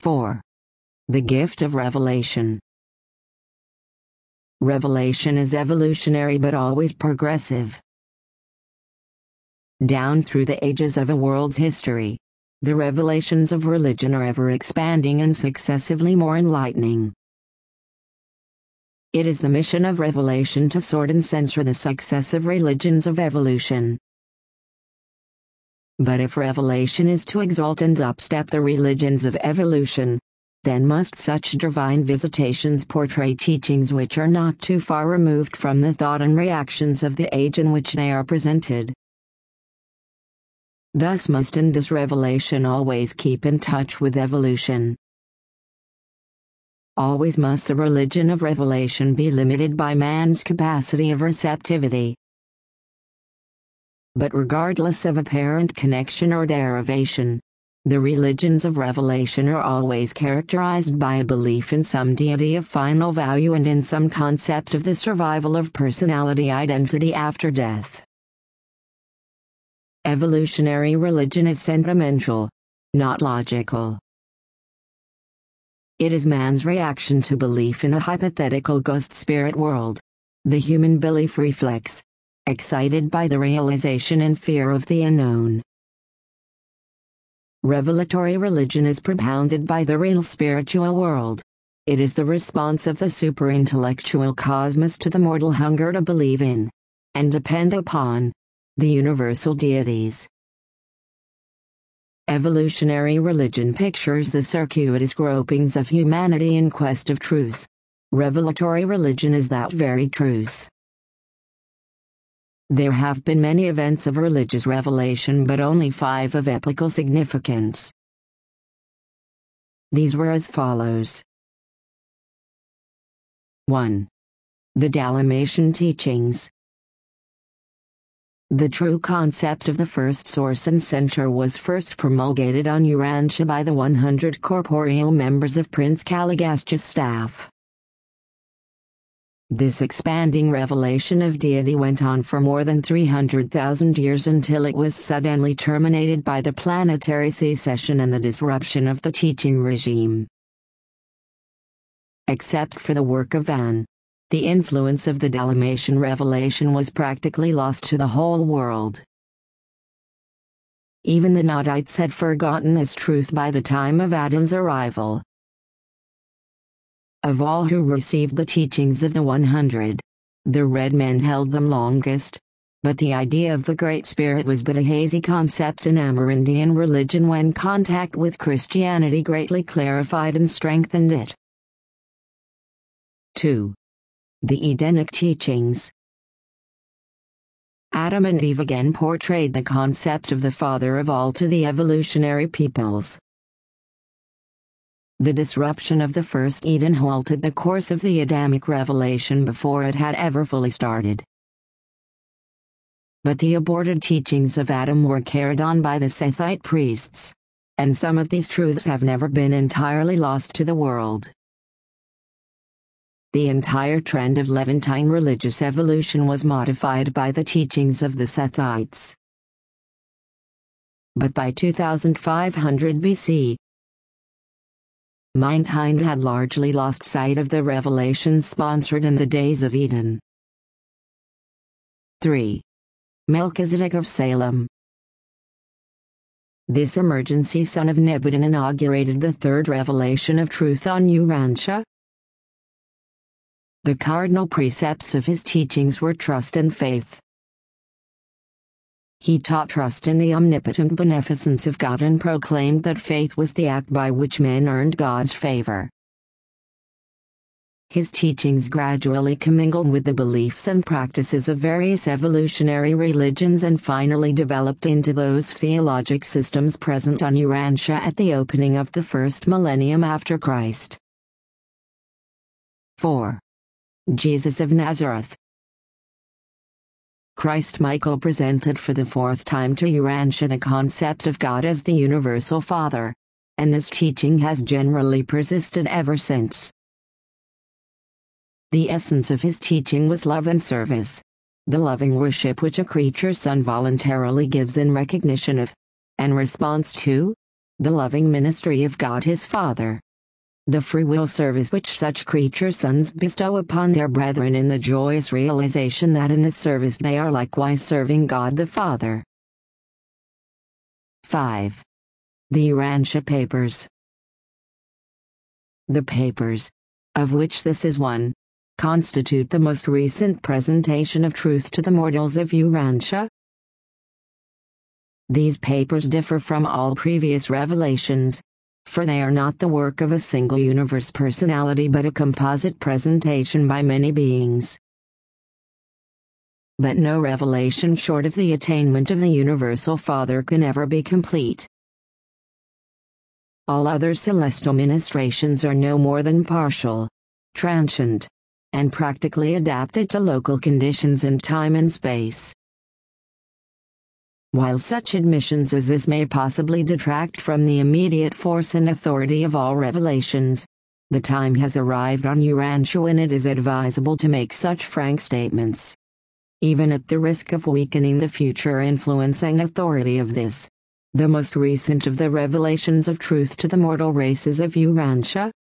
4. The gift of revelation. Revelation is evolutionary but always progressive. Down through the ages of a world's history, the revelations of religion are ever expanding and successively more enlightening. It is the mission of revelation to sort and censor the successive religions of evolution. But if revelation is to exalt and upstep the religions of evolution, then must such divine visitations portray teachings which are not too far removed from the thought and reactions of the age in which they are presented. Thus must and does revelation always keep in touch with evolution. Always must the religion of revelation be limited by man's capacity of receptivity. But regardless of apparent connection or derivation, the religions of revelation are always characterized by a belief in some deity of final value and in some concepts of the survival of personality identity after death. Evolutionary religion is sentimental, not logical. It is man's reaction to belief in a hypothetical ghost spirit world. The human belief reflex, excited by the realization and fear of the unknown. Revelatory religion is propounded by the real spiritual world. It is the response of the superintellectual cosmos to the mortal hunger to believe in, and depend upon, the universal deities. Evolutionary religion pictures the circuitous gropings of humanity in quest of truth. Revelatory religion is that very truth. There have been many events of religious revelation but only 5 of epochal significance. These were as follows. 1. The Dalmatian teachings. The true concept of the first source and center was first promulgated on Urantia by the 100 corporeal members of Prince Caligastus' staff. This expanding revelation of deity went on for more than 300,000 years until it was suddenly terminated by the planetary secession and the disruption of the teaching regime. Except for the work of Van, the influence of the Dalmatian revelation was practically lost to the whole world. Even the Nodites had forgotten this truth by the time of Adam's arrival. Of all who received the teachings of the 100, the red men held them longest, but the idea of the Great Spirit was but a hazy concept in Amerindian religion when contact with Christianity greatly clarified and strengthened it. 2. The Edenic teachings. Adam and Eve again portrayed the concept of the Father of all to the evolutionary peoples. The disruption of the first Eden halted the course of the Adamic revelation before it had ever fully started. But the aborted teachings of Adam were carried on by the Sethite priests, and some of these truths have never been entirely lost to the world. The entire trend of Levantine religious evolution was modified by the teachings of the Sethites. But by 2500 BC, mankind had largely lost sight of the revelations sponsored in the days of Eden. 3. Melchizedek of Salem. This emergency son of Nebuchadnezzar inaugurated the third revelation of truth on Urantia. The cardinal precepts of his teachings were trust and faith. He taught trust in the omnipotent beneficence of God and proclaimed that faith was the act by which men earned God's favor. His teachings gradually commingled with the beliefs and practices of various evolutionary religions and finally developed into those theologic systems present on Urantia at the opening of the first millennium after Christ. 4. Jesus of Nazareth. Christ Michael presented for the 4th time to Urantia the concept of God as the universal Father, and this teaching has generally persisted ever since. The essence of his teaching was love and service, the loving worship which a creature son voluntarily gives in recognition of, and response to, the loving ministry of God his Father, the free will service which such creature sons bestow upon their brethren in the joyous realization that in this service they are likewise serving God the Father. 5. The Urantia Papers. The papers, of which this is one, constitute the most recent presentation of truth to the mortals of Urantia. These papers differ from all previous revelations, for they are not the work of a single universe personality but a composite presentation by many beings. But no revelation short of the attainment of the Universal Father can ever be complete. All other celestial ministrations are no more than partial, transient, and practically adapted to local conditions in time and space. While such admissions as this may possibly detract from the immediate force and authority of all revelations, the time has arrived on Urantia when it is advisable to make such frank statements, even at the risk of weakening the future influence and authority of this, the most recent of the revelations of truth to the mortal races of Urantia.